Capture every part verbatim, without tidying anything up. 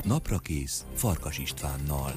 Naprakész Farkas Istvánnal.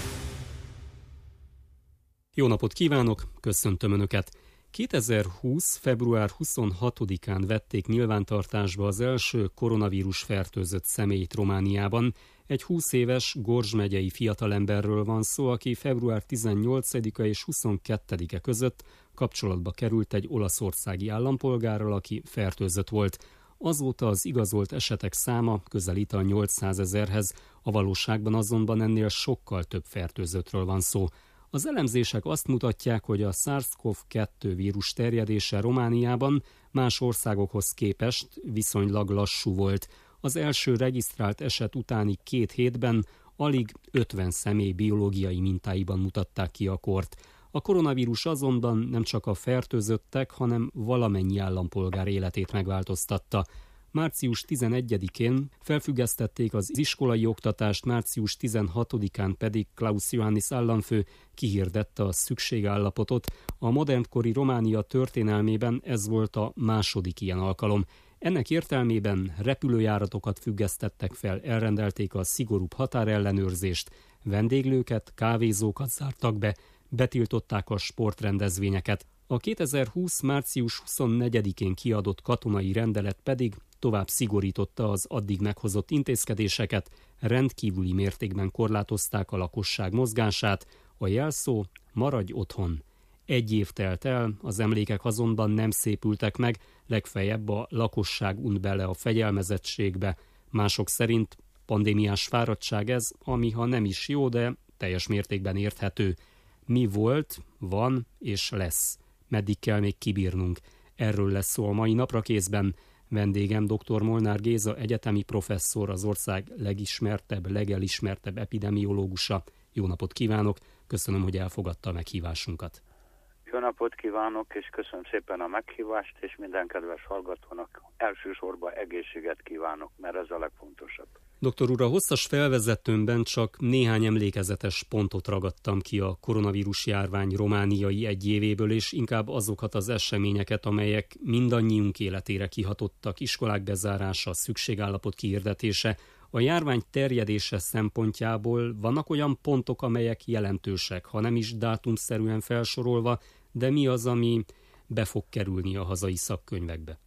Jó napot kívánok, köszöntöm Önöket! kétezer-húsz. február huszonhatodikán vették nyilvántartásba az első koronavírus fertőzött személyt Romániában. Egy húsz éves Gorj megyei fiatalemberről van szó, aki február tizennyolcadika és huszonkettedike között kapcsolatba került egy olaszországi állampolgárral, aki fertőzött volt. Azóta az igazolt esetek száma közelít a nyolcszázezerhez, a valóságban azonban ennél sokkal több fertőzöttről van szó. Az elemzések azt mutatják, hogy a SARS-CoV kettő vírus terjedése Romániában más országokhoz képest viszonylag lassú volt. Az első regisztrált eset utáni két hétben alig ötven személy biológiai mintáiban mutatták ki a kort. A koronavírus azonban nem csak a fertőzöttek, hanem valamennyi állampolgár életét megváltoztatta. március tizenegyedikén felfüggesztették az iskolai oktatást, március tizenhatodikán pedig Klaus Iohannis államfő kihirdette a szükségállapotot. A modernkori Románia történelmében ez volt a második ilyen alkalom. Ennek értelmében repülőjáratokat függesztettek fel, elrendelték a szigorúbb határellenőrzést, vendéglőket, kávézókat zártak be, betiltották a sportrendezvényeket. A kétezer-húsz. március huszonnegyedikén kiadott katonai rendelet pedig tovább szigorította az addig meghozott intézkedéseket, rendkívüli mértékben korlátozták a lakosság mozgását, a jelszó maradj otthon. Egy év telt el, az emlékek azonban nem szépültek meg, legfeljebb a lakosság unt bele a fegyelmezettségbe. Mások szerint pandémiás fáradtság ez, ami ha nem is jó, de teljes mértékben érthető. Mi volt, van és lesz. Meddig kell még kibírnunk? Erről lesz szó a mai Naprakészben. Vendégem dr. Molnár Géza, egyetemi professzor, az ország legismertebb, legelismertebb epidemiológusa. Jó napot kívánok, köszönöm, hogy elfogadta a meghívásunkat. Jó napot kívánok, és köszönöm szépen a meghívást, és minden kedves hallgatónak elsősorban egészséget kívánok, mert ez a legfontosabb. Doktor úr, a hosszas felvezetőmben csak néhány emlékezetes pontot ragadtam ki a koronavírus járvány romániai egy évéből, és inkább azokat az eseményeket, amelyek mindannyiunk életére kihatottak, iskolák bezárása, szükségállapot kihirdetése. A járvány terjedése szempontjából vannak olyan pontok, amelyek jelentősek, ha nem is dátumszerűen felsorolva, de mi az, ami be fog kerülni a hazai szakkönyvekbe?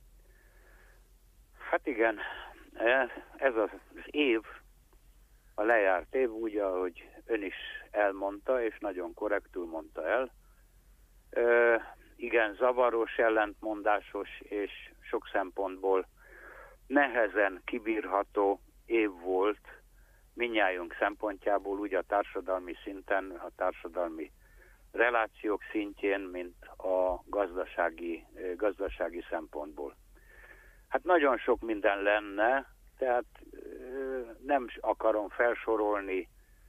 Hát igen, ez az év, a lejárt év, úgy, ahogy ön is elmondta, és nagyon korrektül mondta el. Ö, igen, zavaros, ellentmondásos, és sok szempontból nehezen kibírható év volt mindnyájunk szempontjából, úgy a társadalmi szinten, a társadalmi relációk szintjén, mint a gazdasági, gazdasági szempontból. Hát nagyon sok minden lenne, tehát nem akarom felsorolni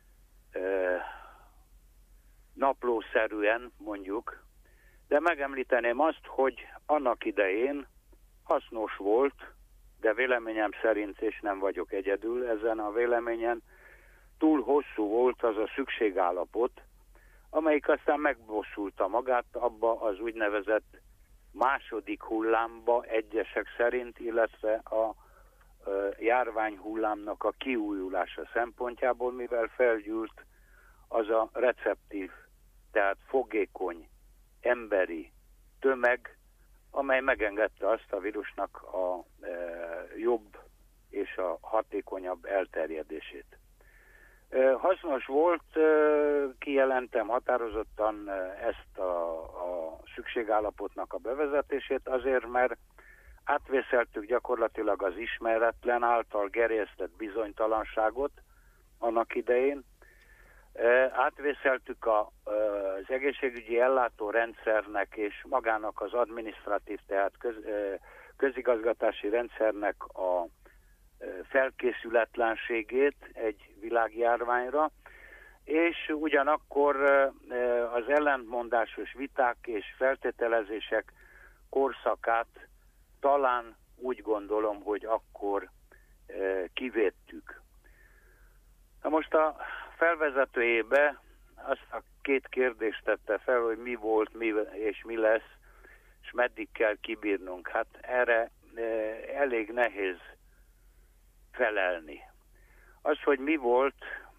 naplószerűen mondjuk, de megemlíteném azt, hogy annak idején hasznos volt, de véleményem szerint, és nem vagyok egyedül ezen a véleményen, túl hosszú volt az a szükségállapot, amelyik aztán megbosszulta magát abba az úgynevezett második hullámba egyesek szerint, illetve a járvány hullámnak a kiújulása szempontjából, mivel felgyűlt az a receptív, tehát fogékony, emberi tömeg, amely megengedte azt a vírusnak a e, jobb és a hatékonyabb elterjedését. E, hasznos volt, e, kijelentem határozottan ezt a, a szükségállapotnak a bevezetését, azért, mert átvészeltük gyakorlatilag az ismeretlen által gerjesztett bizonytalanságot annak idején, átvészeltük a, az egészségügyi ellátórendszernek és magának az adminisztratív, tehát köz, közigazgatási rendszernek a felkészületlenségét egy világjárványra, és ugyanakkor az ellentmondásos viták és feltételezések korszakát talán úgy gondolom, hogy akkor kivédtük. Na most a felvezetőjébe azt a két kérdést tette fel, hogy mi volt, mi és mi lesz, és meddig kell kibírnunk. Hát erre e, elég nehéz felelni. Az, hogy mi volt,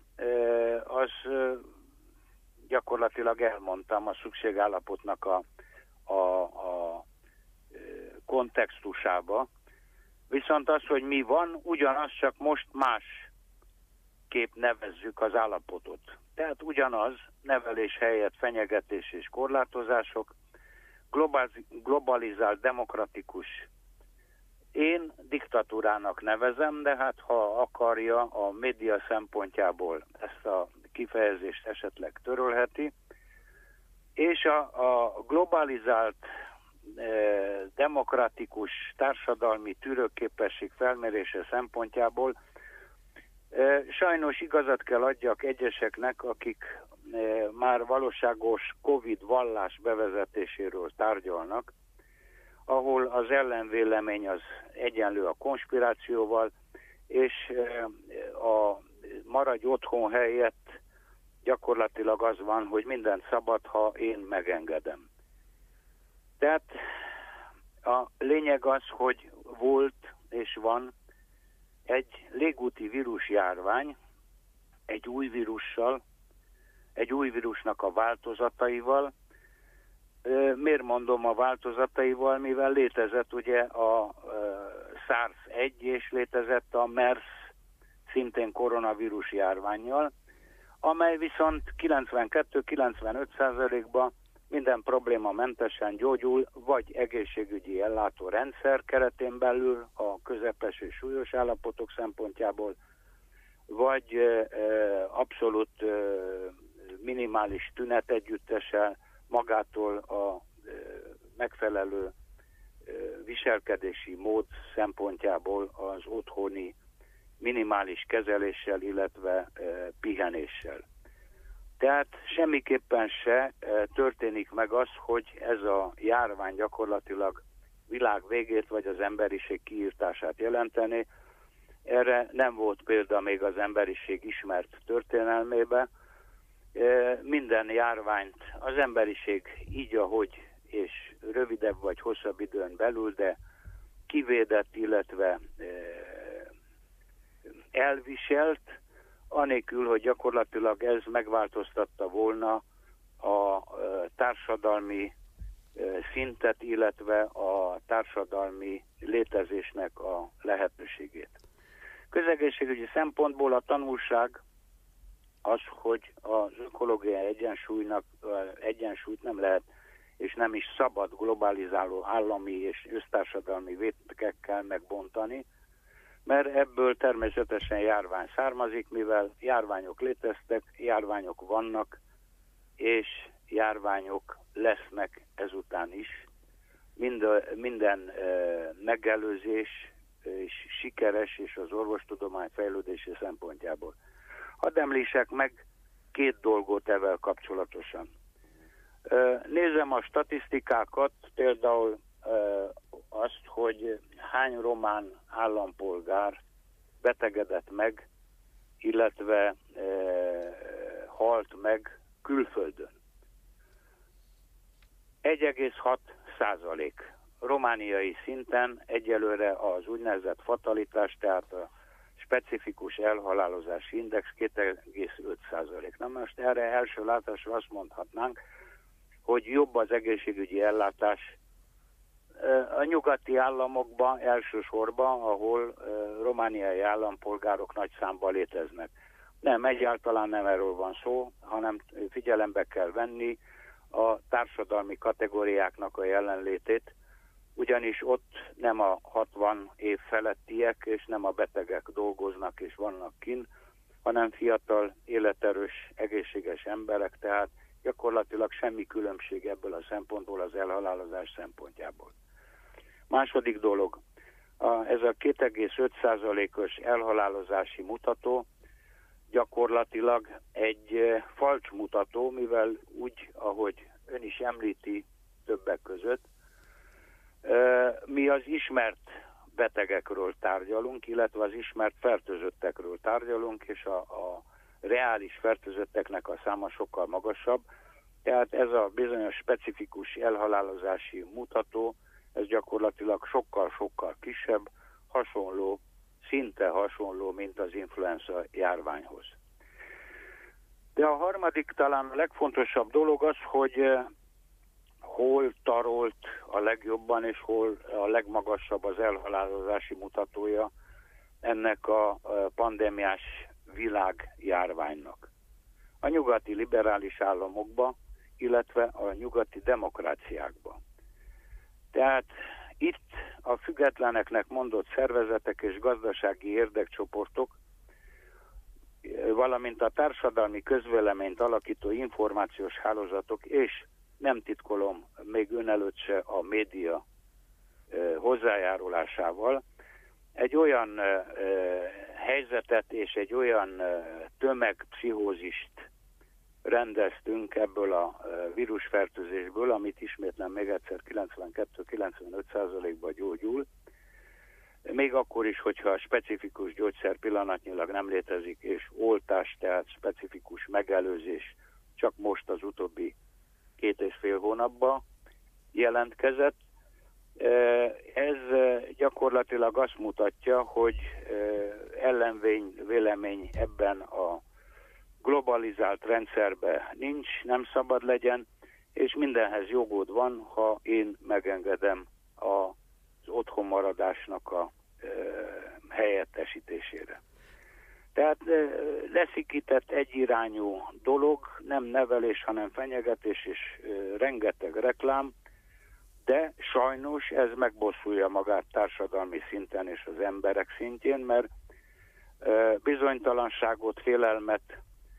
az gyakorlatilag elmondtam a szükségállapotnak a, a, a kontextusába. Viszont az, hogy mi van, ugyanaz, csak most más kép nevezzük az állapotot. Tehát ugyanaz, nevelés helyett fenyegetés és korlátozások, globalizált, demokratikus. Én diktatúrának nevezem, de hát ha akarja, a média szempontjából ezt a kifejezést esetleg törölheti. És a, a globalizált, eh, demokratikus társadalmi tűrőképesség felmérése szempontjából eh, sajnos igazat kell adjak egyeseknek, akik eh, már valóságos Covid vallás bevezetéséről tárgyalnak, ahol az ellenvélemény az egyenlő a konspirációval, és a maradj otthon helyett gyakorlatilag az van, hogy mindent szabad, ha én megengedem. Tehát a lényeg az, hogy volt és van egy légúti vírusjárvány, egy új vírussal, egy új vírusnak a változataival. Miért mondom a változataival, mivel létezett ugye a SARS egy és létezett a MERS, szintén koronavírus járvánnyal, amely viszont kilencvenkettő-kilencvenöt százalékban minden probléma mentesen gyógyul, vagy egészségügyi ellátórendszer keretén belül a közepes és súlyos állapotok szempontjából, vagy abszolút minimális tünet együttessel, magától a megfelelő viselkedési mód szempontjából az otthoni minimális kezeléssel, illetve pihenéssel. Tehát semmiképpen se történik meg az, hogy ez a járvány gyakorlatilag világ végét vagy az emberiség kiirtását jelenteni. Erre nem volt példa még az emberiség ismert történelmébe. Minden járványt az emberiség így, ahogy és rövidebb vagy hosszabb időn belül, de kivédett, illetve elviselt, anélkül, hogy gyakorlatilag ez megváltoztatta volna a társadalmi szintet, illetve a társadalmi létezésnek a lehetőségét. Közegészségügyi szempontból a tanulság az, hogy az ökológiai egyensúlynak egyensúlyt nem lehet és nem is szabad globalizáló állami és össztársadalmi vétkekkel megbontani, mert ebből természetesen járvány származik, mivel járványok léteztek, járványok vannak, és járványok lesznek ezután is. Minden, minden e, megelőzés és sikeres, és az orvostudomány fejlődése szempontjából. Hadd említsek meg két dolgot ezzel kapcsolatosan. Nézem a statisztikákat, például azt, hogy hány román állampolgár betegedett meg, illetve halt meg külföldön. egy egész hat százalék. Romániai szinten egyelőre az úgynevezett fatalitás, tehát a specifikus elhalálozási index két egész öt százalék. Na most erre első látásra azt mondhatnánk, hogy jobb az egészségügyi ellátás a nyugati államokban elsősorban, ahol romániai állampolgárok nagy számban léteznek. Nem, egyáltalán nem erről van szó, hanem figyelembe kell venni a társadalmi kategóriáknak a jelenlétét, ugyanis ott nem a hatvan év felettiek és nem a betegek dolgoznak és vannak kint, hanem fiatal, életerős, egészséges emberek, tehát gyakorlatilag semmi különbség ebből a szempontból az elhalálozás szempontjából. Második dolog, a, ez a két egész öt százalékos elhalálozási mutató gyakorlatilag egy e, falcs mutató, mivel úgy, ahogy ön is említi többek között, e, mi az ismert betegekről tárgyalunk, illetve az ismert fertőzöttekről tárgyalunk, és a, a reális fertőzötteknek a száma sokkal magasabb. Tehát ez a bizonyos specifikus elhalálozási mutató, ez gyakorlatilag sokkal-sokkal kisebb, hasonló szinte hasonló, mint az influenza járványhoz. De a harmadik, talán a legfontosabb dolog az, hogy hol tarolt a legjobban, és hol a legmagasabb az elhalálozási mutatója ennek a pandémiás világjárványnak. A nyugati liberális államokba, illetve a nyugati demokráciákba. Tehát itt a függetleneknek mondott szervezetek és gazdasági érdekcsoportok, valamint a társadalmi közvéleményt alakító információs hálózatok, és nem titkolom, még ön előtt se a média hozzájárulásával egy olyan helyzetet és egy olyan tömegpszichózist rendeztünk ebből a vírusfertőzésből, amit ismétlem még egyszer kilencvenkettő-kilencvenöt százalékban gyógyul, még akkor is, hogyha a specifikus gyógyszer pillanatnyilag nem létezik, és oltás, tehát specifikus megelőzés csak most az utóbbi két és fél hónapban jelentkezett. Ez gyakorlatilag azt mutatja, hogy ellenvény vélemény ebben a globalizált rendszerben nincs, nem szabad legyen, és mindenhez jogod van, ha én megengedem az otthonmaradásnak a e, helyettesítésére. Tehát e, leszikített egyirányú dolog, nem nevelés, hanem fenyegetés és e, rengeteg reklám, de sajnos ez megbosszulja magát társadalmi szinten és az emberek szintjén, mert e, bizonytalanságot, félelmet,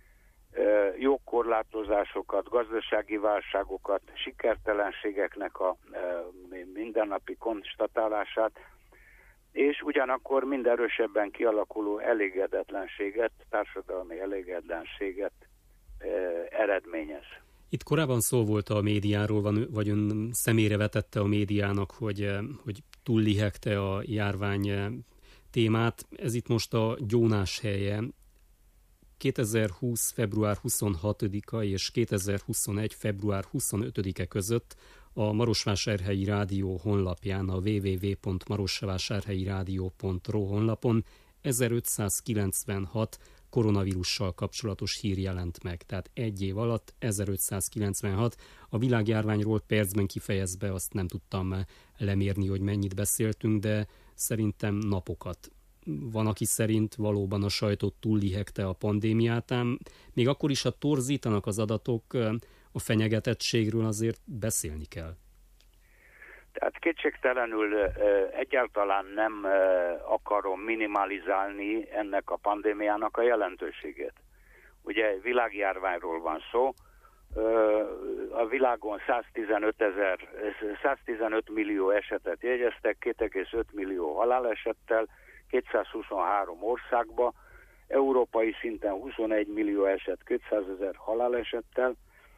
jogkorlátozásokat, gazdasági válságokat, sikertelenségeknek a mindennapi konstatálását, és ugyanakkor mind erősebben kialakuló elégedetlenséget, társadalmi elégedetlenséget eredményez. Itt korábban szó volt a médiáról, van, vagy ön személyre vetette a médiának, hogy, hogy túllihegte a járvány témát. Ez itt most a gyónás helye. kétezer-húsz. február huszonhatodika és kétezer-huszonegy. február huszonötödike között a Marosvásárhelyi Rádió honlapján, a double-u double-u double-u pont marosvásárhelyirádió pont ro honlapon ezerötszázkilencvenhat koronavírussal kapcsolatos hír jelent meg. Tehát egy év alatt ezerötszázkilencvenhat. A világjárványról percben kifejezve azt nem tudtam lemérni, hogy mennyit beszéltünk, de szerintem napokat. Van, aki szerint valóban a sajtót túllihegte a pandémiát, ám még akkor is, ha torzítanak az adatok, a fenyegetettségről azért beszélni kell. Tehát kétségtelenül egyáltalán nem akarom minimalizálni ennek a pandémiának a jelentőségét. Ugye világjárványról van szó, a világon száztizenöt ezer, száztizenöt millió esetet jegyeztek, két egész öt millió halálesettel, kétszázhuszonhárom országba, európai szinten huszonegy millió eset, kétszázezer halálesettel,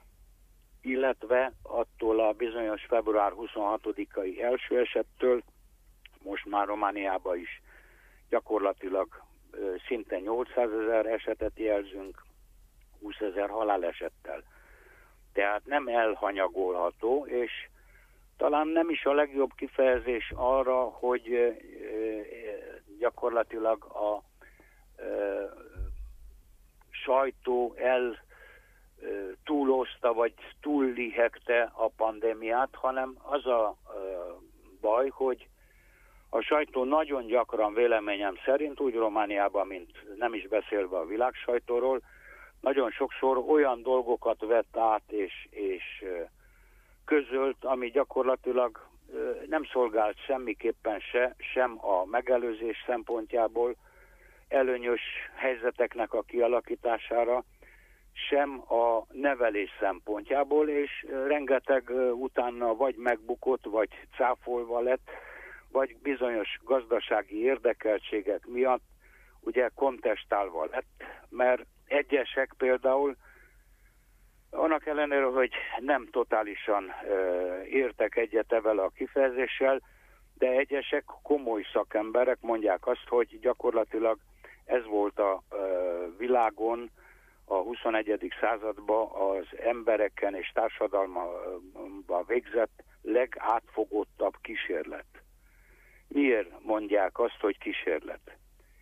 illetve attól a bizonyos február huszonhatodikai első esettől most már Romániában is gyakorlatilag szinte nyolcszázezer esetet jelzünk, húszezer halálesettel. Tehát nem elhanyagolható, és talán nem is a legjobb kifejezés arra, hogy gyakorlatilag a sajtó el túlozta, vagy túllihegte a pandémiát, hanem az a baj, hogy a sajtó nagyon gyakran véleményem szerint, úgy Romániában, mint nem is beszélve a világsajtóról, nagyon sokszor olyan dolgokat vett át és, és közölt, ami gyakorlatilag nem szolgált semmiképpen se, sem a megelőzés szempontjából előnyös helyzeteknek a kialakítására, sem a nevelés szempontjából, és rengeteg utána vagy megbukott, vagy cáfolva lett, vagy bizonyos gazdasági érdekeltségek miatt ugye kontestálva lett, mert egyesek például annak ellenére, hogy nem totálisan uh, értek egyet evel a kifejezéssel, de egyesek komoly szakemberek mondják azt, hogy gyakorlatilag ez volt a uh, világon a huszonegyedik században az embereken és társadalmakban végzett legátfogottabb kísérlet. Miért mondják azt, hogy kísérlet?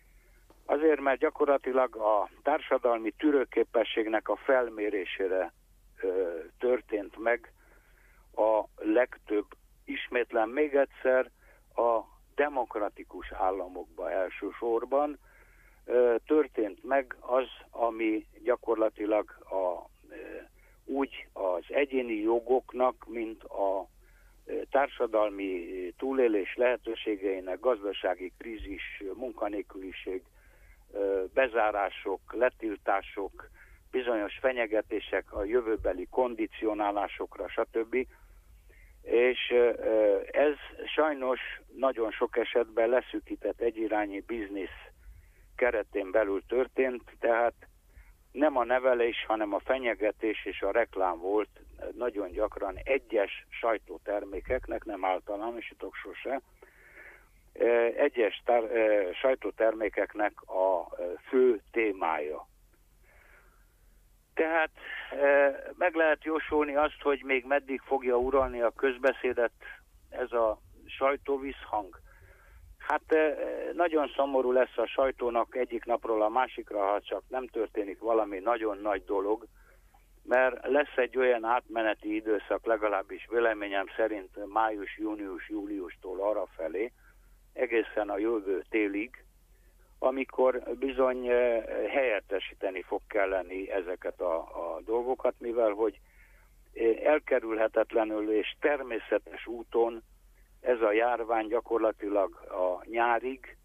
Azért, mert gyakorlatilag a társadalmi tűrőképességnek a felmérésére ö, történt meg a legtöbb, ismétlen még egyszer, a demokratikus államokban elsősorban ö, történt meg az, ami gyakorlatilag a, ö, úgy az egyéni jogoknak, mint a ö, társadalmi túlélés lehetőségeinek, gazdasági krízis, munkanélküliség, bezárások, letiltások, bizonyos fenyegetések a jövőbeli kondicionálásokra, stb. És ez sajnos nagyon sok esetben leszűkített egyirányi biznisz keretén belül történt, tehát nem a nevelés, hanem a fenyegetés és a reklám volt nagyon gyakran egyes sajtótermékeknek, nem általánosítok sose, egyes tár, sajtótermékeknek a fő témája. Tehát meg lehet jósolni azt, hogy még meddig fogja uralni a közbeszédet ez a sajtóvízhang. Hát nagyon szomorú lesz a sajtónak egyik napról a másikra, ha csak nem történik valami nagyon nagy dolog, mert lesz egy olyan átmeneti időszak, legalábbis véleményem szerint május, június, júliustól arrafelé, egészen a jövő télig, amikor bizony helyettesíteni fog kelleni ezeket a, a dolgokat, mivel hogy elkerülhetetlenül és természetes úton ez a járvány gyakorlatilag a nyárig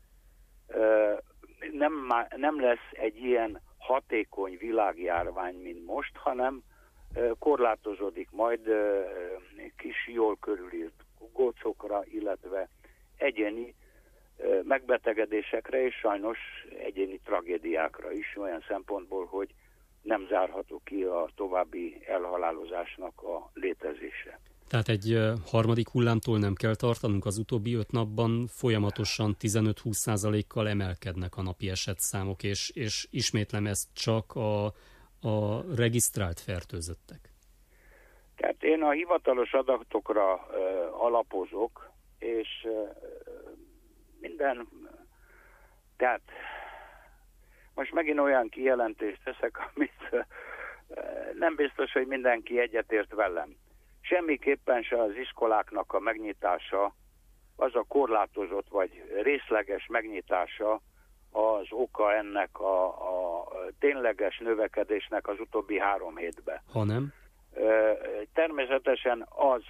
nem, nem lesz egy ilyen hatékony világjárvány, mint most, hanem korlátozódik majd kis jól körülírt gócokra, illetve egyéni megbetegedésekre és sajnos egyéni tragédiákra is, olyan szempontból, hogy nem zárható ki a további elhalálozásnak a létezése. Tehát egy harmadik hullámtól nem kell tartanunk, az utóbbi öt napban folyamatosan tizenöt-húsz százalékkal emelkednek a napi esetszámok, és, és ismétlem, ezt csak a, a regisztrált fertőzöttek. Tehát én a hivatalos adatokra uh, alapozok, és uh, minden, tehát most megint olyan kijelentést teszek, amit uh, nem biztos, hogy mindenki egyetért velem. Semmiképpen se az iskoláknak a megnyitása, az a korlátozott vagy részleges megnyitása az oka ennek a, a tényleges növekedésnek az utóbbi három hétben. Hanem? Természetesen az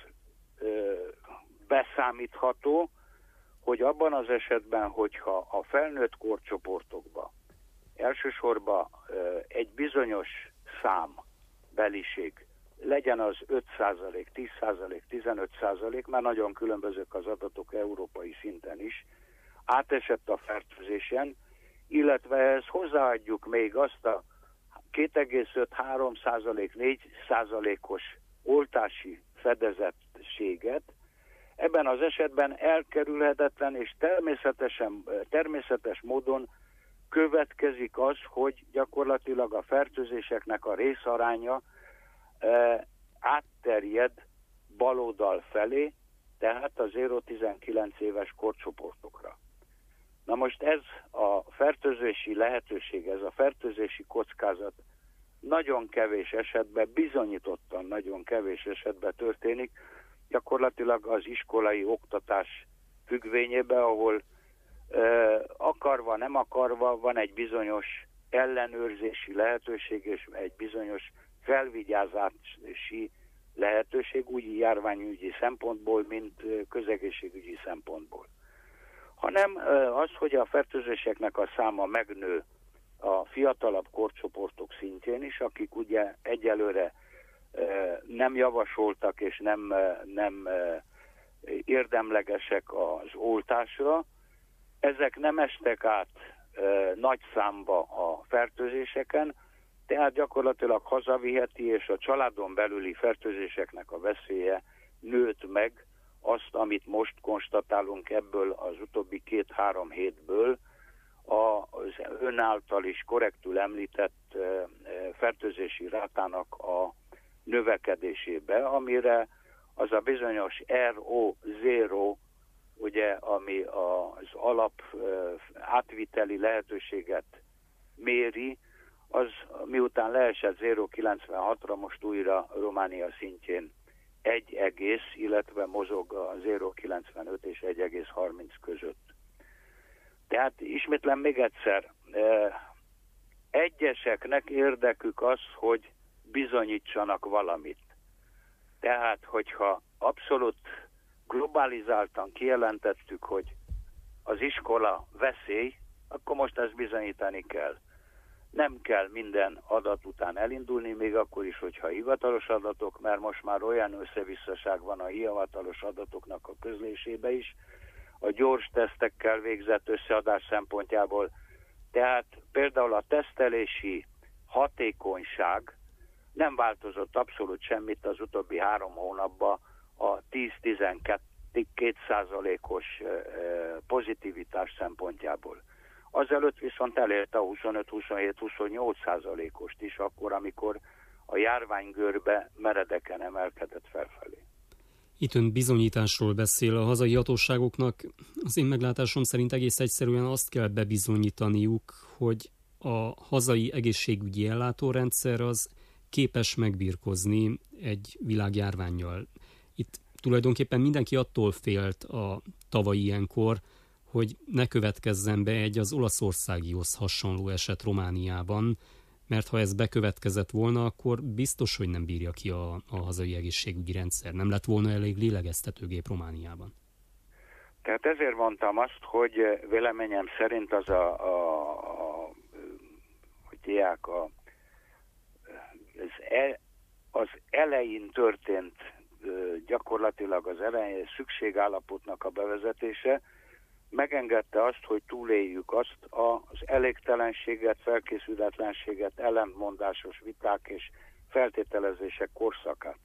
beszámítható, hogy abban az esetben, hogyha a felnőtt korcsoportokban elsősorban egy bizonyos szám, beliség, legyen az öt százalék, tíz százalék, tizenöt százalék, már nagyon különbözők az adatok európai szinten is, átesett a fertőzésen, illetve ehhez hozzáadjuk még azt a két egész öt-három százalék, négy százalékos oltási fedezettséget, ebben az esetben elkerülhetetlen és természetesen, természetes módon következik az, hogy gyakorlatilag a fertőzéseknek a részaránya e, átterjed baloldal felé, tehát a zéro-tizenkilenc éves korcsoportokra. Na most ez a fertőzési lehetőség, ez a fertőzési kockázat nagyon kevés esetben, bizonyítottan nagyon kevés esetben történik, gyakorlatilag az iskolai oktatás függvényében, ahol e, akarva, nem akarva van egy bizonyos ellenőrzési lehetőség és egy bizonyos felvigyázási lehetőség, úgy járványügyi szempontból, mint közegészségügyi szempontból. Hanem az, hogy a fertőzéseknek a száma megnő a fiatalabb korcsoportok szintjén is, akik ugye egyelőre nem javasoltak és nem, nem érdemlegesek az oltásra, ezek nem estek át nagy számba a fertőzéseken, tehát gyakorlatilag hazaviheti, és a családon belüli fertőzéseknek a veszélye nőtt meg azt, amit most konstatálunk ebből az utóbbi két-három hétből, az ön által is korrektül említett fertőzési rátának a növekedésébe, amire az a bizonyos er o zéro ugye, ami az alap átviteli lehetőséget méri, az miután leesett zéro egész kilencvenhatra, most újra Románia szintjén egy egész, illetve mozog a zéro egész kilencvenöt és egy egész harminc között. Tehát ismétlem még egyszer, egyeseknek érdekük az, hogy bizonyítsanak valamit. Tehát, hogyha abszolút globalizáltan kijelentettük, hogy az iskola veszély, akkor most ezt bizonyítani kell. Nem kell minden adat után elindulni, még akkor is, hogyha hivatalos adatok, mert most már olyan összevisszaság van a hivatalos adatoknak a közlésébe is, a gyors tesztekkel végzett összeadás szempontjából. Tehát például a tesztelési hatékonyság nem változott abszolút semmit az utóbbi három hónapban a tíz-tizenkét százalékos pozitivitás szempontjából. Azelőtt viszont elérte a huszonöt-huszonhét-huszonnyolc százalékost is, akkor, amikor a járványgörbe meredeken emelkedett felfelé. Itt ön bizonyításról beszél. A hazai hatóságoknak az én meglátásom szerint egész egyszerűen azt kell bebizonyítaniuk, hogy a hazai egészségügyi ellátórendszer az képes megbirkózni egy világjárvánnyal. Itt tulajdonképpen mindenki attól félt a tavalyi ilyenkor, hogy ne következzen be egy az olaszországihoz hasonló eset Romániában, mert ha ez bekövetkezett volna, akkor biztos, hogy nem bírja ki a, a hazai egészségügyi rendszer. Nem lett volna elég lélegeztetőgép Romániában. Tehát ezért mondtam azt, hogy véleményem szerint az a, a, a hogy hívják, a, az, el, az elején történt gyakorlatilag az elején szükségállapotnak a bevezetése, megengedte azt, hogy túléljük azt az elégtelenséget, felkészületlenséget, ellentmondásos viták és feltételezések korszakát.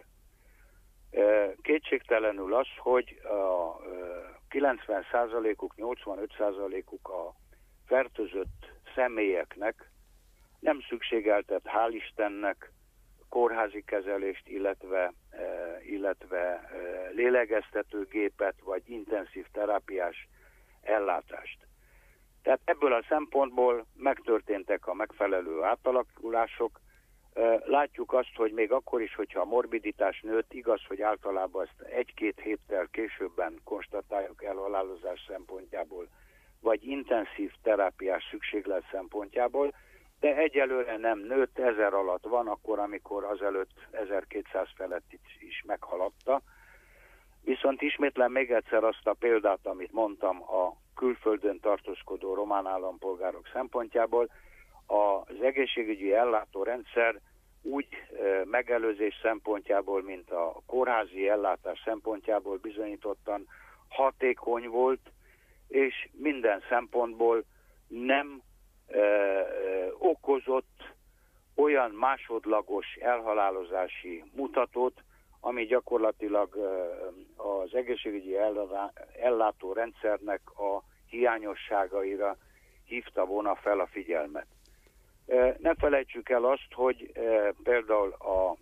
Kétségtelenül az, hogy a kilencven százalékuk, nyolcvanöt százalékuk a fertőzött személyeknek nem szükségeltet, hál' Istennek, kórházi kezelést, illetve, illetve lélegeztetőgépet vagy intenzív terápiás ellátást. Tehát ebből a szempontból megtörténtek a megfelelő átalakulások. Látjuk azt, hogy még akkor is, hogyha a morbiditás nőtt, igaz, hogy általában ezt egy-két héttel későbben konstatáljuk elhalálozás szempontjából, vagy intenzív terápiás szükséglet szempontjából, de egyelőre nem nőtt, ezer alatt van, akkor, amikor azelőtt ezerkétszáz felett is meghaladta. Viszont ismétlem még egyszer azt a példát, amit mondtam a külföldön tartózkodó román állampolgárok szempontjából. Az egészségügyi ellátórendszer úgy megelőzés szempontjából, mint a kórházi ellátás szempontjából bizonyítottan hatékony volt, és minden szempontból nem ö, ö, okozott olyan másodlagos elhalálozási mutatót, ami gyakorlatilag az egészségügyi ellátórendszernek a hiányosságaira hívta volna fel a figyelmet. Ne felejtsük el azt, hogy például az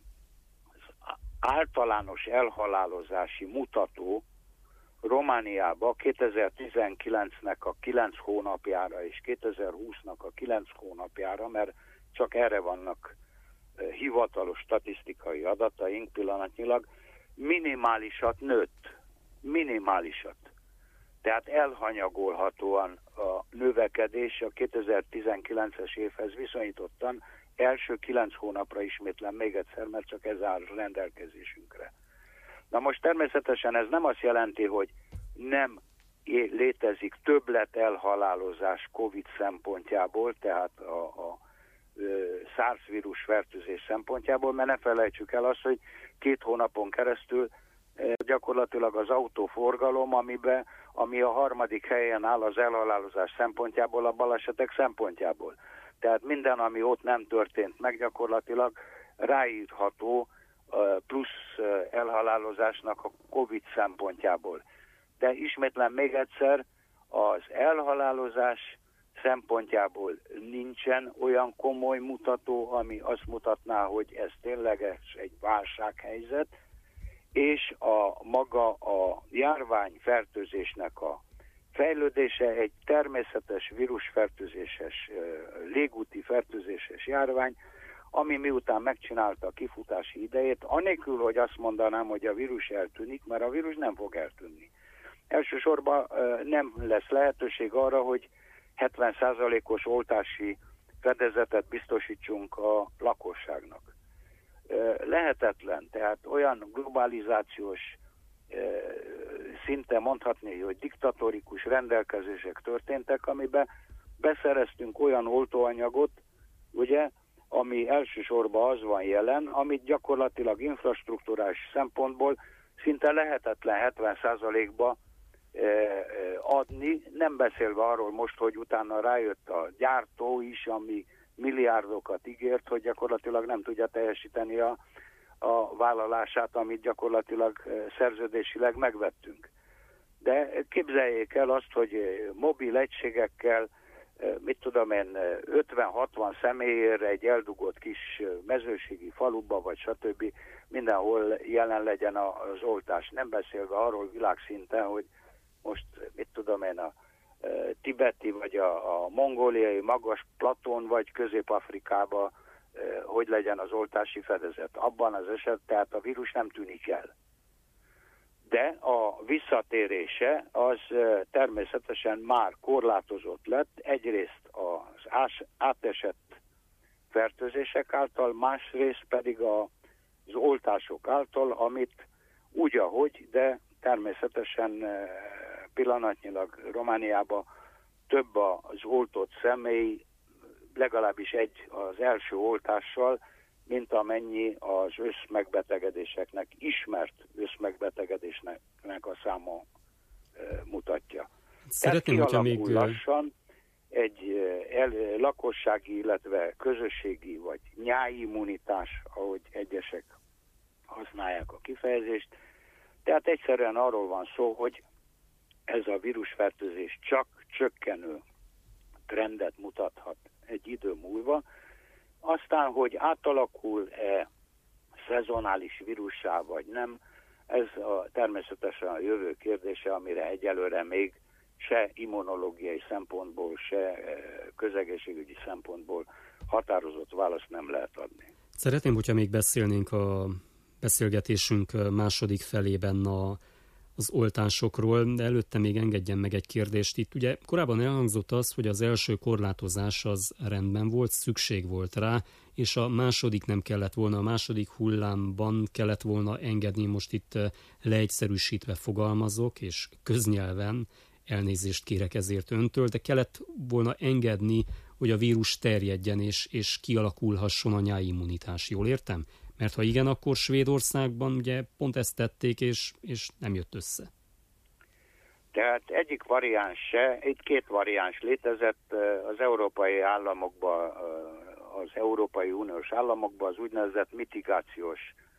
általános elhalálozási mutató Romániában kétezer-tizenkilencnek a kilenc hónapjára és kétezer-húsznak a kilenc hónapjára, mert csak erre vannak hivatalos statisztikai adataink pillanatnyilag, minimálisat nőtt. Minimálisat. Tehát elhanyagolhatóan a növekedés a kétezer-tizenkilences évhez viszonyítottan első kilenc hónapra, ismétlem még egyszer, mert csak ez áll rendelkezésünkre. Na most természetesen ez nem azt jelenti, hogy nem létezik többlet elhalálozás Covid szempontjából, tehát a, a SARS vírus fertőzés szempontjából, mert ne felejtsük el azt, hogy két hónapon keresztül gyakorlatilag az autóforgalom, amiben, ami a harmadik helyen áll az elhalálozás szempontjából, a balesetek szempontjából. Tehát minden, ami ott nem történt meg, gyakorlatilag ráírható plusz elhalálozásnak a Covid szempontjából. De ismétlem még egyszer, az elhalálozás szempontjából nincsen olyan komoly mutató, ami azt mutatná, hogy ez tényleges egy válsághelyzet, és a maga a járványfertőzésnek a fejlődése egy természetes vírusfertőzéses, légúti fertőzéses járvány, ami miután megcsinálta a kifutási idejét, anélkül, hogy azt mondanám, hogy a vírus eltűnik, mert a vírus nem fog eltűnni. Elsősorban nem lesz lehetőség arra, hogy hetven százalékos oltási fedezetet biztosítsunk a lakosságnak. Lehetetlen, tehát olyan globalizációs szinten mondhatni, hogy diktatórikus rendelkezések történtek, amiben beszereztünk olyan oltóanyagot, ugye, ami elsősorban az van jelen, amit gyakorlatilag infrastruktúrás szempontból szinte lehetetlen hetven százalékba adni, nem beszélve arról most, hogy utána rájött a gyártó is, ami milliárdokat ígért, hogy gyakorlatilag nem tudja teljesíteni a, a vállalását, amit gyakorlatilag szerződésileg megvettünk. De képzeljék el azt, hogy mobil egységekkel, mit tudom én, ötven-hatvan személyére egy eldugott kis mezőségi faluba, vagy stb. Mindenhol jelen legyen az oltás. Nem beszélve arról világszinten, hogy most, mit tudom én, a tibeti, vagy a, a mongóliai magas platón, vagy Közép-Afrikában hogy legyen az oltási fedezet. Abban az esetben, tehát a vírus nem tűnik el. De a visszatérése az természetesen már korlátozott lett, egyrészt az ás, átesett fertőzések által, másrészt pedig az oltások által, amit úgy, ahogy, de természetesen pillanatnyilag Romániában több az oltott személy, legalábbis egy az első oltással, mint amennyi az összmegbetegedéseknek, ismert összmegbetegedésnek a száma e, mutatja. Szeretném, hogyha még lassan egy el, lakossági, illetve közösségi vagy nyáimmunitás, ahogy egyesek használják a kifejezést. Tehát egyszerűen arról van szó, hogy ez a vírusfertőzés csak csökkenő trendet mutathat egy idő múlva. Aztán, hogy átalakul-e szezonális vírussá vagy nem, ez a, természetesen a jövő kérdése, amire egyelőre még se immunológiai szempontból, se közegészségügyi szempontból határozott választ nem lehet adni. Szeretném, hogyha még beszélnénk a beszélgetésünk második felében a az oltásokról, de előtte még engedjen meg egy kérdést. Itt ugye korábban elhangzott az, hogy az első korlátozás az rendben volt, szükség volt rá, és a második nem kellett volna, a második hullámban kellett volna engedni, most itt leegyszerűsítve fogalmazok, és köznyelven elnézést kérek ezért öntől, de kellett volna engedni, hogy a vírus terjedjen, és, és kialakulhasson a nyáimmunitás. Jól értem? Mert ha igen, akkor Svédországban ugye pont ezt tették, és, és nem jött össze. Tehát egyik variáns se, itt két variáns létezett az európai államokban, az Európai Uniós államokban az úgynevezett mitigációs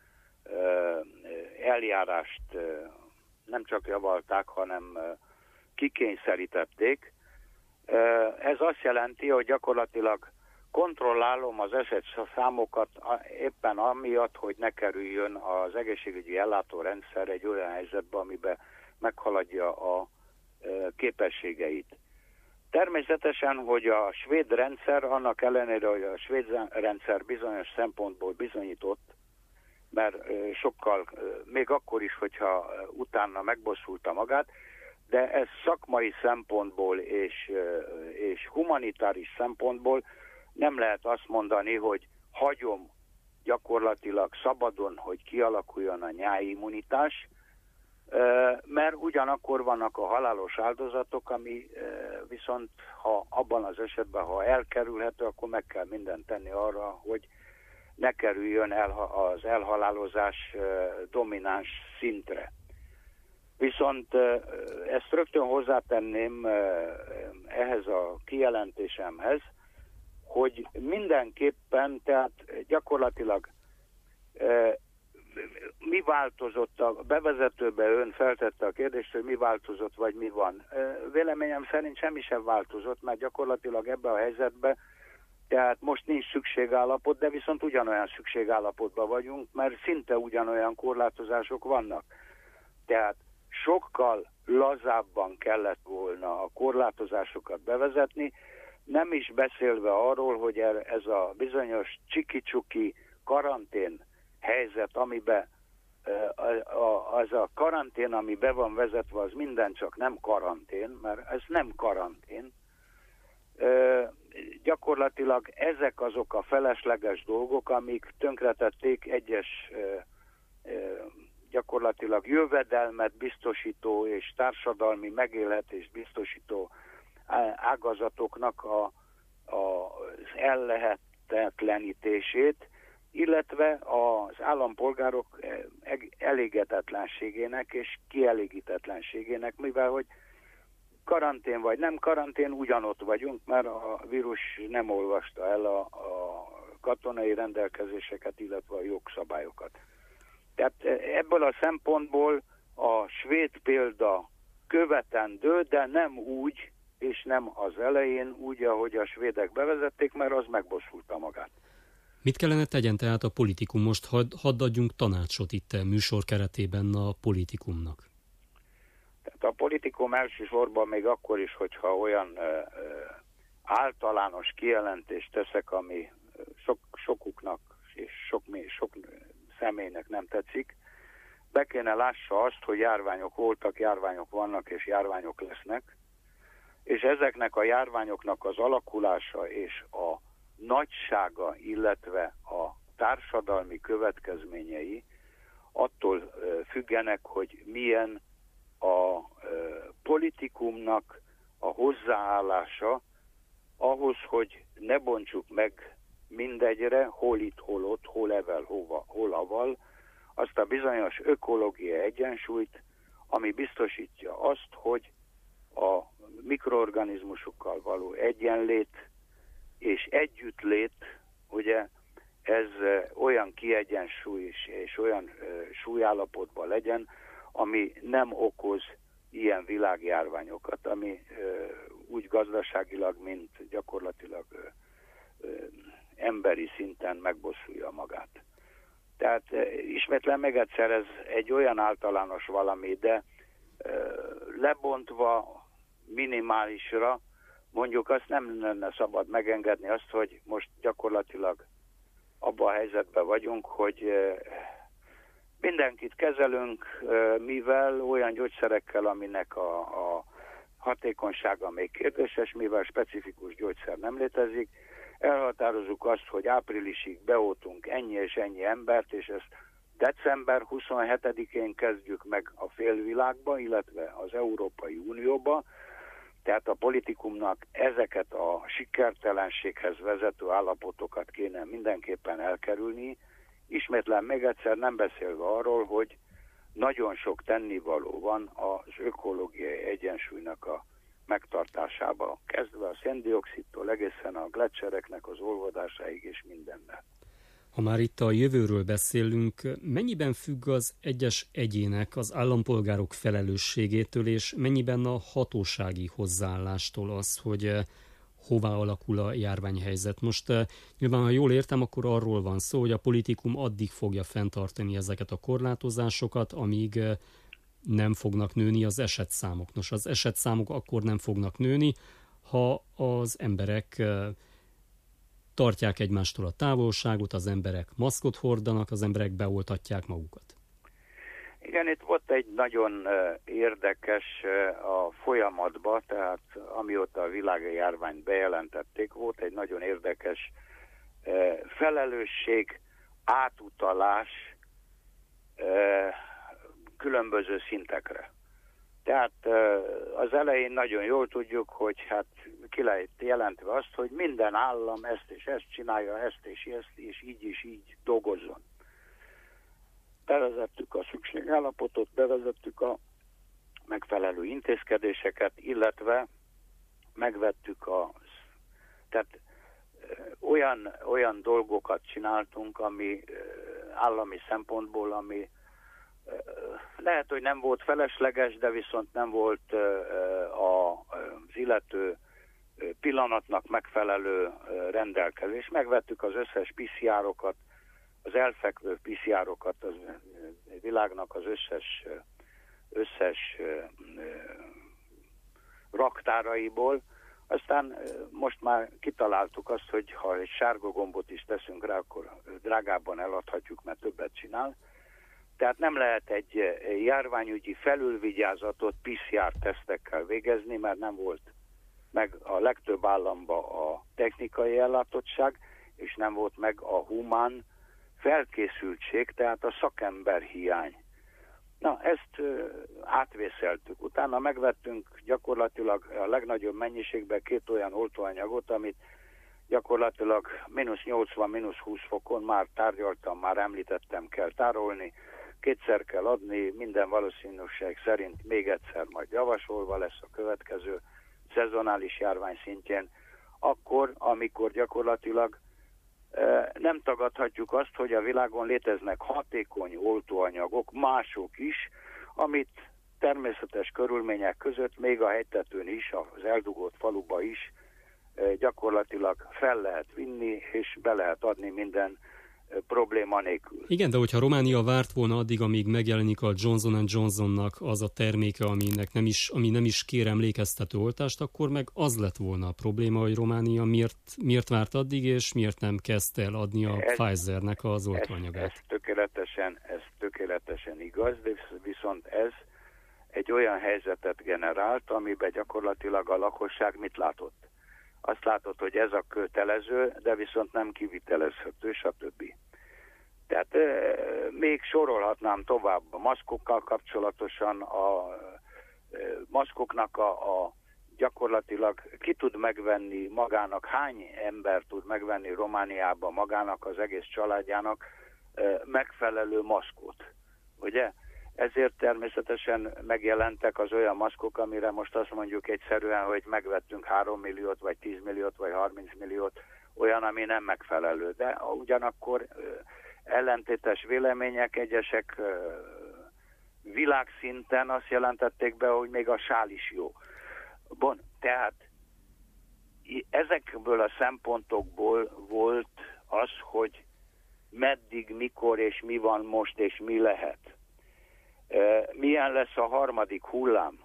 eljárást nem csak javalták, hanem kikényszerítették. Ez azt jelenti, hogy gyakorlatilag kontrollálom az esetszámokat éppen amiatt, hogy ne kerüljön az egészségügyi ellátórendszer egy olyan helyzetbe, amiben meghaladja a képességeit. Természetesen, hogy a svéd rendszer, annak ellenére, hogy a svéd rendszer bizonyos szempontból bizonyított, mert sokkal, még akkor is, hogyha utána megbosszulta magát, de ez szakmai szempontból és, és humanitáris szempontból nem lehet azt mondani, hogy hagyom gyakorlatilag szabadon, hogy kialakuljon a nyáimmunitás, mert ugyanakkor vannak a halálos áldozatok, ami viszont ha abban az esetben, ha elkerülhető, akkor meg kell mindent tenni arra, hogy ne kerüljön el az elhalálozás domináns szintre. Viszont ezt rögtön hozzátenném ehhez a kijelentésemhez, hogy mindenképpen, tehát gyakorlatilag e, mi változott, a bevezetőben ön feltette a kérdést, hogy mi változott, vagy mi van. E, véleményem szerint semmi sem változott, mert gyakorlatilag ebben a helyzetben Tehát most nincs szükségállapot, de viszont ugyanolyan szükségállapotban vagyunk, mert szinte ugyanolyan korlátozások vannak. Tehát sokkal lazábban kellett volna a korlátozásokat bevezetni, nem is beszélve arról, hogy ez a bizonyos csiki-csuki karantén helyzet, amiben az a karantén, ami be van vezetve, az minden csak nem karantén, mert ez nem karantén. Gyakorlatilag ezek azok a felesleges dolgok, amik tönkretették egyes gyakorlatilag jövedelmet biztosító és társadalmi megélhetést biztosító ágazatoknak a, a, az ellehetetlenítését, illetve az állampolgárok elégedetlenségének és kielégítetlenségének, mivel hogy karantén vagy nem karantén, ugyanott vagyunk, mert a vírus nem olvasta el a, a katonai rendelkezéseket, illetve a jogszabályokat. Tehát ebből a szempontból a svéd példa követendő, de nem úgy, és nem az elején, úgy, ahogy a svédek bevezették, mert az megbosszulta magát. Mit kellene tegyen tehát a politikum? Most hadd, hadd adjunk tanácsot itt a műsor keretében a politikumnak. Tehát a politikum elsősorban még akkor is, hogyha olyan ö, ö, általános kijelentést teszek, ami sok, sokuknak és sok, sok személynek nem tetszik, be kéne lássa azt, hogy járványok voltak, járványok vannak és járványok lesznek, és ezeknek a járványoknak az alakulása és a nagysága, illetve a társadalmi következményei attól függenek, hogy milyen a politikumnak a hozzáállása ahhoz, hogy ne bontsuk meg mindegyre, hol itt, hol ott, hol evel, hova, hol aval, azt a bizonyos ökológiai egyensúlyt, ami biztosítja azt, hogy a mikroorganizmusokkal való egyenlét és együttlét, ugye ez olyan kiegyensúly és olyan súlyállapotban legyen, ami nem okoz ilyen világjárványokat, ami úgy gazdaságilag, mint gyakorlatilag emberi szinten megbosszulja magát. Tehát ismétlem meg egyszer, ez egy olyan általános valami, de lebontva minimálisra, mondjuk azt nem lenne szabad megengedni azt, hogy most gyakorlatilag abban a helyzetben vagyunk, hogy mindenkit kezelünk, mivel olyan gyógyszerekkel, aminek a, a hatékonysága még kérdéses, mivel specifikus gyógyszer nem létezik, elhatározzuk azt, hogy áprilisig beoltunk ennyi és ennyi embert, és ezt december huszonhetedikén kezdjük meg a félvilágba, illetve az Európai Unióba, tehát a politikumnak ezeket a sikertelenséghez vezető állapotokat kéne mindenképpen elkerülni. Ismétlem még egyszer, nem beszélve arról, hogy nagyon sok tennivaló van az ökológiai egyensúlynak a megtartásába, kezdve a széndioxidtól egészen a gleccsereknek az olvadásáig és mindennel. Ha már itt a jövőről beszélünk, mennyiben függ az egyes egyének, az állampolgárok felelősségétől, és mennyiben a hatósági hozzáállástól az, hogy hová alakul a járványhelyzet? Most nyilván, ha jól értem, akkor arról van szó, hogy a politikum addig fogja fenntartani ezeket a korlátozásokat, amíg nem fognak nőni az esetszámok. Nos, az esetszámok akkor nem fognak nőni, ha az emberek tartják egymástól a távolságot, az emberek maszkot hordanak, az emberek beoltatják magukat. Igen, itt volt egy nagyon érdekes a folyamatban, tehát amióta a világjárványt bejelentették, volt egy nagyon érdekes felelősség, átutalás különböző szintekre. Tehát az elején nagyon jól tudjuk, hogy hát ki lehet jelentve azt, hogy minden állam ezt és ezt csinálja, ezt és ezt, és így és így dolgozzon. Bevezettük a szükségállapotot, bevezettük a megfelelő intézkedéseket, illetve megvettük a... Tehát olyan, olyan dolgokat csináltunk, ami állami szempontból, ami lehet, hogy nem volt felesleges, de viszont nem volt az illető pillanatnak megfelelő rendelkezés. Megvettük az összes pé cé er-okat, az elfekvő pé cé er-okat az világnak az összes, összes raktáraiból. Aztán most már kitaláltuk azt, hogy ha egy sárga gombot is teszünk rá, akkor drágábban eladhatjuk, mert többet csinál. Tehát nem lehet egy járványügyi felülvigyázatot pé cé er-tesztekkel végezni, mert nem volt meg a legtöbb államban a technikai ellátottság, és nem volt meg a humán felkészültség, tehát a szakember hiány. Na, ezt ö, átvészeltük. Utána megvettünk gyakorlatilag a legnagyobb mennyiségben két olyan oltóanyagot, amit gyakorlatilag mínusz nyolcvan, mínusz húsz fokon már tárgyaltam, már említettem, kell tárolni, kétszer kell adni, minden valószínűség szerint még egyszer majd javasolva lesz a következő szezonális járvány szintjén, akkor, amikor gyakorlatilag e, nem tagadhatjuk azt, hogy a világon léteznek hatékony oltóanyagok, mások is, amit természetes körülmények között még a hegytetőn is, az eldugott faluba is e, gyakorlatilag fel lehet vinni, és be lehet adni minden probléma nélkül. Igen, de hogyha Románia várt volna addig, amíg megjelenik a Johnson and Johnsonnak az a terméke, aminek nem is, ami nem is kér emlékeztető oltást, akkor meg az lett volna a probléma, hogy Románia miért, miért várt addig, és miért nem kezdte el adni a ez, Pfizernek az oltóanyagát. Ez, ez, tökéletesen, ez tökéletesen igaz, de viszont ez egy olyan helyzetet generált, amiben gyakorlatilag a lakosság mit látott? Azt látod, hogy ez a kötelező, de viszont nem kivitelezhető, stb. Tehát e, még sorolhatnám tovább a maszkokkal kapcsolatosan, a e, maszkoknak a, a gyakorlatilag ki tud megvenni magának, hány ember tud megvenni Romániában magának, az egész családjának e, megfelelő maszkot, ugye? Ezért természetesen megjelentek az olyan maszkok, amire most azt mondjuk egyszerűen, hogy megvettünk három milliót, vagy tíz milliót, vagy harminc milliót, olyan, ami nem megfelelő. De ugyanakkor ellentétes vélemények, egyesek világszinten azt jelentették be, hogy még a sál is jó. Bon, tehát ezekből a szempontokból volt az, hogy meddig, mikor és mi van most, és mi lehet. Milyen lesz a harmadik hullám?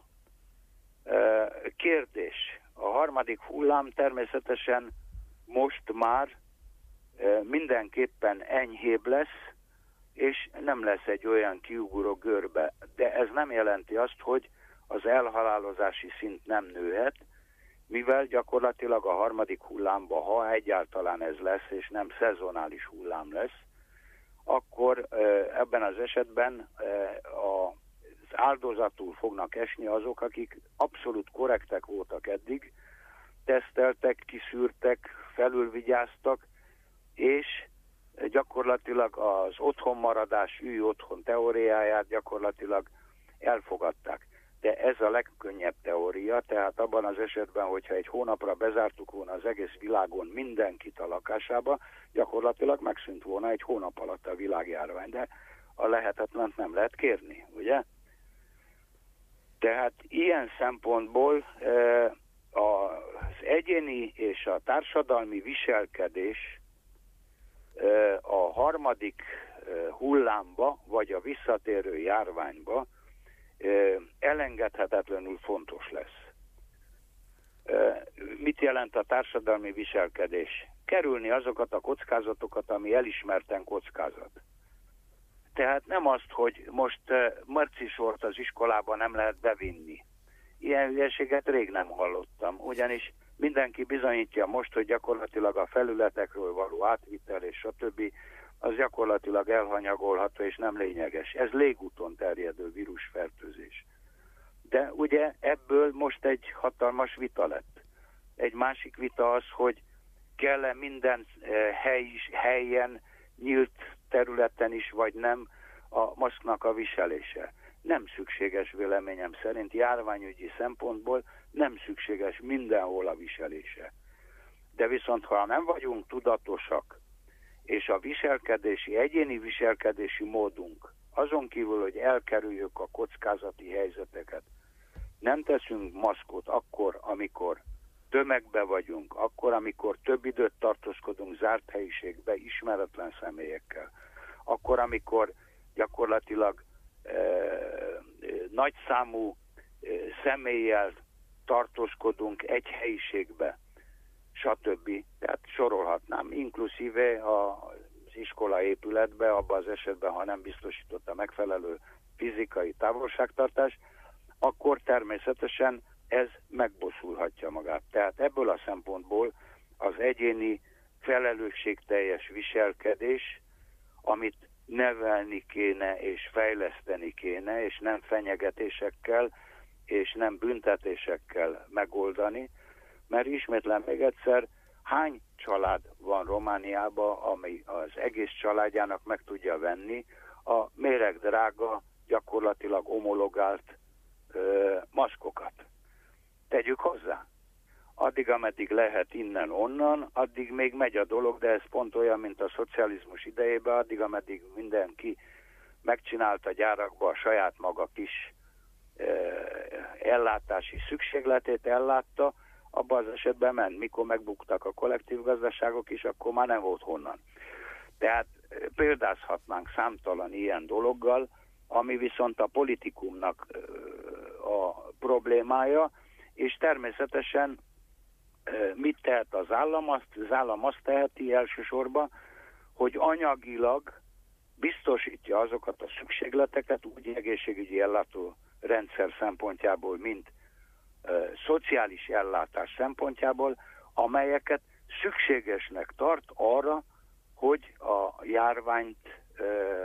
Kérdés. A harmadik hullám természetesen most már mindenképpen enyhébb lesz, és nem lesz egy olyan kiugró görbe. De ez nem jelenti azt, hogy az elhalálozási szint nem nőhet, mivel gyakorlatilag a harmadik hullámban, ha egyáltalán ez lesz, és nem szezonális hullám lesz, akkor ebben az esetben az áldozatul fognak esni azok, akik abszolút korrektek voltak eddig, teszteltek, kiszűrtek, felülvigyáztak, és gyakorlatilag az otthonmaradás, ülj otthon teóriáját gyakorlatilag elfogadták. De ez a legkönnyebb teória, tehát abban az esetben, hogyha egy hónapra bezártuk volna az egész világon mindenkit a lakásába, gyakorlatilag megszűnt volna egy hónap alatt a világjárvány, de a lehetetlent nem lehet kérni, ugye? Tehát ilyen szempontból az egyéni és a társadalmi viselkedés a harmadik hullámba, vagy a visszatérő járványba elengedhetetlenül fontos lesz. Mit jelent a társadalmi viselkedés? Kerülni azokat a kockázatokat, ami elismerten kockázat. Tehát nem azt, hogy most marcisort az iskolában nem lehet bevinni. Ilyen hülyeséget rég nem hallottam, ugyanis mindenki bizonyítja most, hogy gyakorlatilag a felületekről való átvitel és stb. Az gyakorlatilag elhanyagolható és nem lényeges. Ez légúton terjedő vírusfertőzés. De ugye ebből most egy hatalmas vita lett. Egy másik vita az, hogy kell-e minden hely is, helyen, nyílt területen is, vagy nem a maszknak a viselése. Nem szükséges véleményem szerint, járványügyi szempontból nem szükséges mindenhol a viselése. De viszont, ha nem vagyunk tudatosak, és a viselkedési, egyéni viselkedési módunk, azon kívül, hogy elkerüljük a kockázati helyzeteket, nem teszünk maszkot akkor, amikor tömegbe vagyunk, akkor, amikor több időt tartózkodunk zárt helyiségbe ismeretlen személyekkel, akkor, amikor gyakorlatilag e, e, nagyszámú e, személlyel tartózkodunk egy helyiségbe, stb. Tehát sorolhatnám, inkluszíve az iskola épületbe, abban az esetben, ha nem biztosította megfelelő fizikai távolságtartást, akkor természetesen ez megbosszulhatja magát. Tehát ebből a szempontból az egyéni felelősségteljes viselkedés, amit nevelni kéne és fejleszteni kéne, és nem fenyegetésekkel és nem büntetésekkel megoldani, mert ismétlem még egyszer, hány család van Romániában, ami az egész családjának meg tudja venni a méregdrága, gyakorlatilag homologált ö, maszkokat. Tegyük hozzá. Addig, ameddig lehet innen-onnan, addig még megy a dolog, de ez pont olyan, mint a szocializmus idejében, addig, ameddig mindenki megcsinálta gyárakba a saját maga kis ö, ellátási szükségletét, ellátta, abban az esetben ment. Mikor megbuktak a kollektív gazdaságok is, akkor már nem volt honnan. Tehát példázhatnánk számtalan ilyen dologgal, ami viszont a politikumnak a problémája, és természetesen mit tehet az állam? Azt, az állam azt teheti elsősorban, hogy anyagilag biztosítja azokat a szükségleteket, úgy egészségügyi ellátó rendszer szempontjából, mint ö, szociális ellátás szempontjából, amelyeket szükségesnek tart arra, hogy a járványt ö,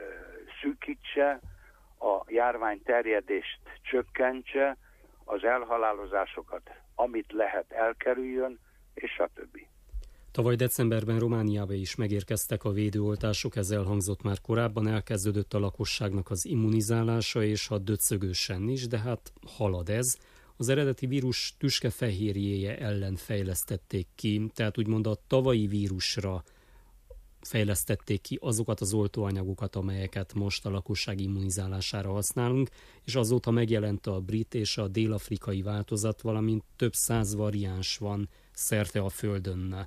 szűkítse, a járvány terjedést csökkentse, az elhalálozásokat, amit lehet, elkerüljön, és stb. Tavaly decemberben Romániába is megérkeztek a védőoltások, ez elhangzott már korábban, elkezdődött a lakosságnak az immunizálása, és ha döcögősen is, de hát halad ez. Az eredeti vírus tüskefehérjéje ellen fejlesztették ki, tehát úgymond a tavalyi vírusra fejlesztették ki azokat az oltóanyagokat, amelyeket most a lakosság immunizálására használunk, és azóta megjelent a brit és a dél-afrikai változat, valamint több száz variáns van szerte a földön.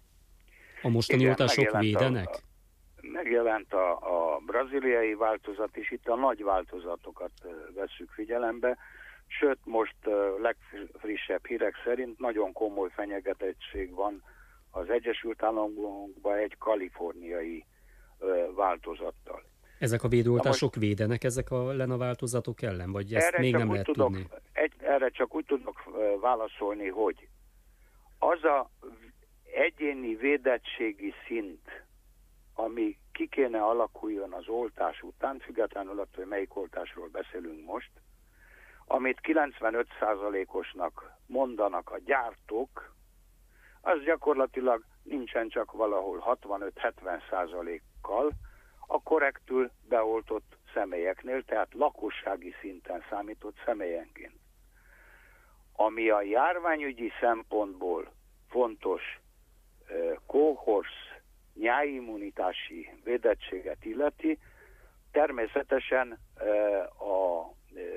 A mostani Igen, oltások védenek? A, megjelent a, a braziliai változat is, itt a nagy változatokat vesszük figyelembe, sőt most legfrissebb hírek szerint nagyon komoly fenyegetettség van az Egyesült Államokban egy kaliforniai ö, változattal. Ezek a védőoltások most védenek ezek a lena változatok ellen? Vagy ezt még nem lehet tudok, tudni? Egy, erre csak úgy tudok ö, válaszolni, hogy az a egyéni védettségi szint, ami ki kéne alakuljon az oltás után, függetlenül attól, hogy melyik oltásról beszélünk most, amit kilencvenöt százalékosnak mondanak a gyártók, az gyakorlatilag nincsen, csak valahol hatvanöt-hetven százalékkal a korrektül beoltott személyeknél, tehát lakossági szinten számított személyenként. Ami a járványügyi szempontból fontos uh, kóhorsz nyáimmunitási védettséget illeti, természetesen uh, a uh,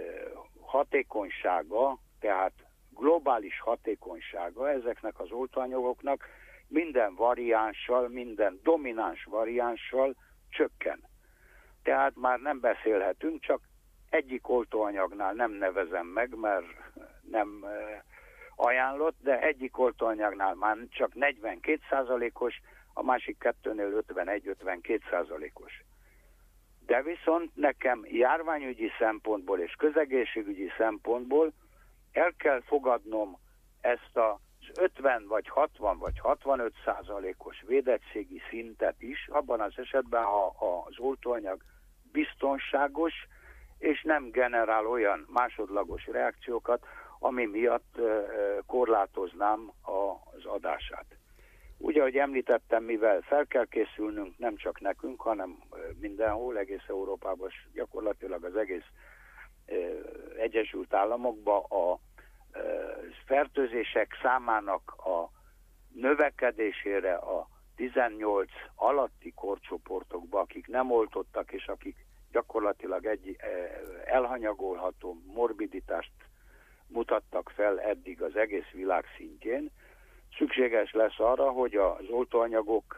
hatékonysága, tehát globális hatékonysága ezeknek az oltóanyagoknak minden variánssal, minden domináns variánssal csökken. Tehát már nem beszélhetünk, csak egyik oltóanyagnál nem nevezem meg, mert nem ajánlott, de egyik oltóanyagnál már csak negyvenkét százalékos, a másik kettőnél ötvenegy-ötvenkét százalékos. De viszont nekem járványügyi szempontból és közegészségügyi szempontból el kell fogadnom ezt az ötven vagy hatvan vagy hatvanöt százalékos védettségi szintet is, abban az esetben, ha az oltóanyag biztonságos, és nem generál olyan másodlagos reakciókat, ami miatt korlátoznám az adását. Ugye, ahogy említettem, mivel fel kell készülnünk nem csak nekünk, hanem mindenhol, egész Európában, gyakorlatilag az egész Egyesült Államokban a fertőzések számának a növekedésére a tizennyolc alatti korcsoportokba, akik nem oltottak, és akik gyakorlatilag egy elhanyagolható morbiditást mutattak fel eddig az egész világ szintjén. Szükséges lesz arra, hogy az oltóanyagokat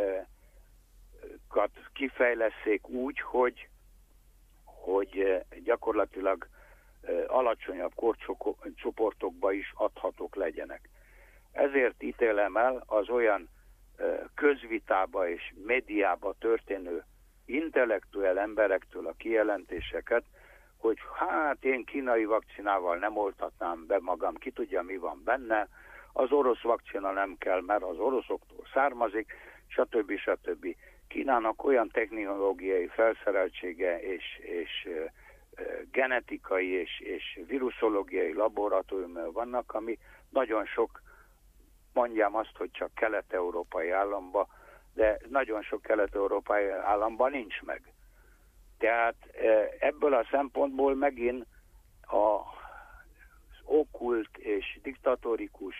kifejlesszék úgy, hogy, hogy gyakorlatilag alacsonyabb korcsoportokba is adhatók legyenek. Ezért ítélem el az olyan közvitába és médiába történő intellektuel emberektől a kijelentéseket, hogy hát én kínai vakcinával nem oltatnám be magam, ki tudja mi van benne, az orosz vakcina nem kell, mert az oroszoktól származik, stb. stb. Kínának olyan technológiai felszereltsége és, és e, e, genetikai és, és viruszológiai laboratóriumok vannak, ami nagyon sok, mondjam azt, hogy csak kelet-európai államban, de nagyon sok kelet-európai államban nincs meg. Tehát ebből a szempontból megint az okkult és diktatórikus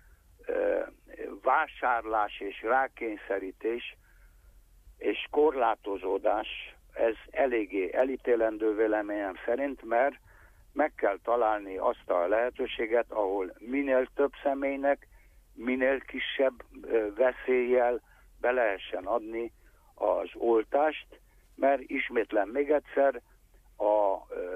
vásárlás és rákényszerítés és korlátozódás, ez eléggé elítélendő véleményem szerint, mert meg kell találni azt a lehetőséget, ahol minél több személynek, minél kisebb veszéllyel be lehessen adni az oltást, mert ismétlem még egyszer, a,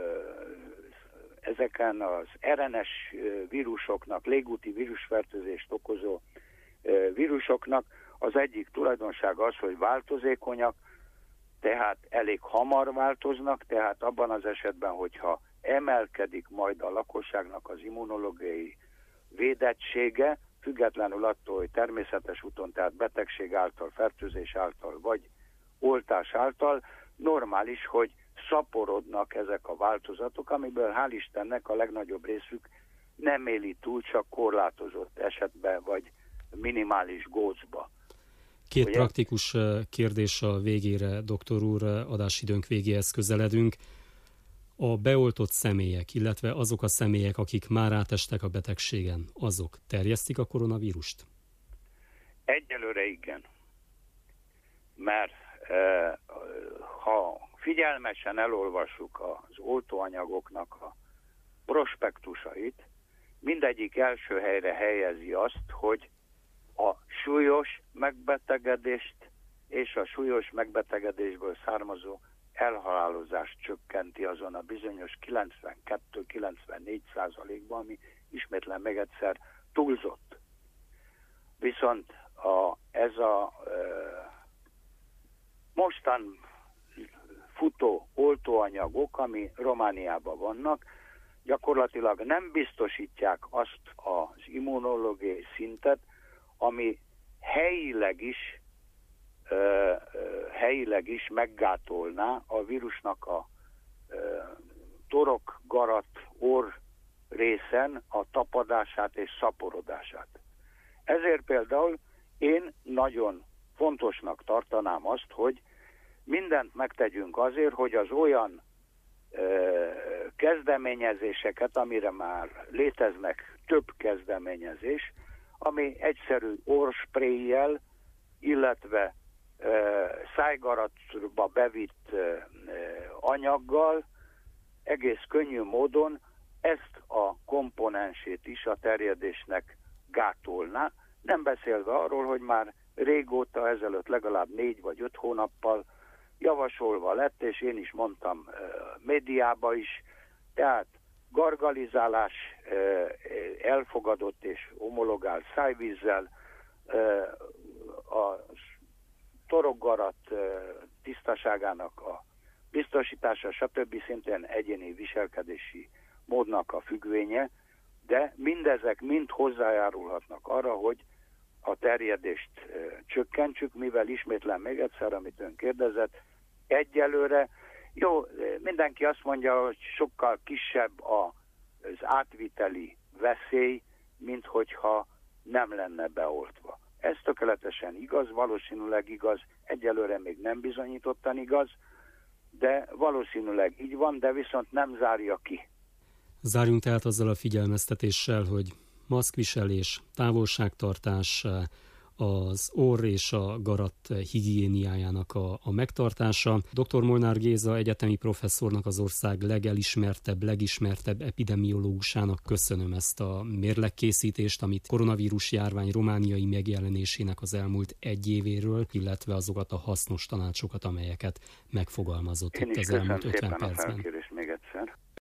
ezeken az er en es vírusoknak, légúti vírusfertőzést okozó vírusoknak az egyik tulajdonság az, hogy változékonyak, tehát elég hamar változnak, tehát abban az esetben, hogyha emelkedik majd a lakosságnak az immunológiai védettsége, függetlenül attól, hogy természetes úton, tehát betegség által, fertőzés által, vagy oltás által, normális, hogy szaporodnak ezek a változatok, amiből hál' Istennek a legnagyobb részük nem éli túl, csak korlátozott esetben, vagy minimális gócba. Két Ugye? praktikus kérdés a végére, doktor úr, adásidőnk végéhez közeledünk. A beoltott személyek, illetve azok a személyek, akik már átestek a betegségen, azok terjesztik a koronavírust? Egyelőre igen. Mert e, ha figyelmesen elolvassuk az oltóanyagoknak a prospektusait, mindegyik első helyre helyezi azt, hogy a súlyos megbetegedést és a súlyos megbetegedésből származó elhalálozást csökkenti azon a bizonyos kilencvenkettő-kilencvennégy százalékban, ami ismétlen még egyszer túlzott. Viszont a, ez a e, mostan futó oltóanyagok, ami Romániában vannak, gyakorlatilag nem biztosítják azt az immunológiai szintet, ami helyileg is Uh, uh, helyileg is meggátolná a vírusnak a uh, torok, garat, orr részen a tapadását és szaporodását. Ezért például én nagyon fontosnak tartanám azt, hogy mindent megtegyünk azért, hogy az olyan uh, kezdeményezéseket, amire már léteznek több kezdeményezés, ami egyszerű orrspréjjel, illetve szájgaratba bevitt anyaggal egész könnyű módon ezt a komponensét is a terjedésnek gátolná, nem beszélve arról, hogy már régóta, ezelőtt legalább négy vagy öt hónappal javasolva lett, és én is mondtam médiába is, tehát gargalizálás elfogadott és homologált szájvízzel, a torokgarat tisztaságának a biztosítása, stb. Szintén egyéni viselkedési módnak a függvénye, de mindezek mind hozzájárulhatnak arra, hogy a terjedést csökkentsük, mivel ismétlem még egyszer, amit ön kérdezett, egyelőre, jó, mindenki azt mondja, hogy sokkal kisebb az átviteli veszély, mint hogyha nem lenne beoltva. Ez tökéletesen igaz, valószínűleg igaz, egyelőre még nem bizonyítottan igaz, de valószínűleg így van, de viszont nem zárja ki. Zárjunk tehát azzal a figyelmeztetéssel, hogy maszkviselés, távolságtartás, az orr és a garat higiéniájának a, a megtartása. doktor Molnár Géza egyetemi professzornak, az ország legelismertebb, legismertebb epidemiológusának köszönöm ezt a mérlegkészítést, amit koronavírus járvány romániai megjelenésének az elmúlt egy évéről, illetve azokat a hasznos tanácsokat, amelyeket megfogalmazott itt az elmúlt ötven percben.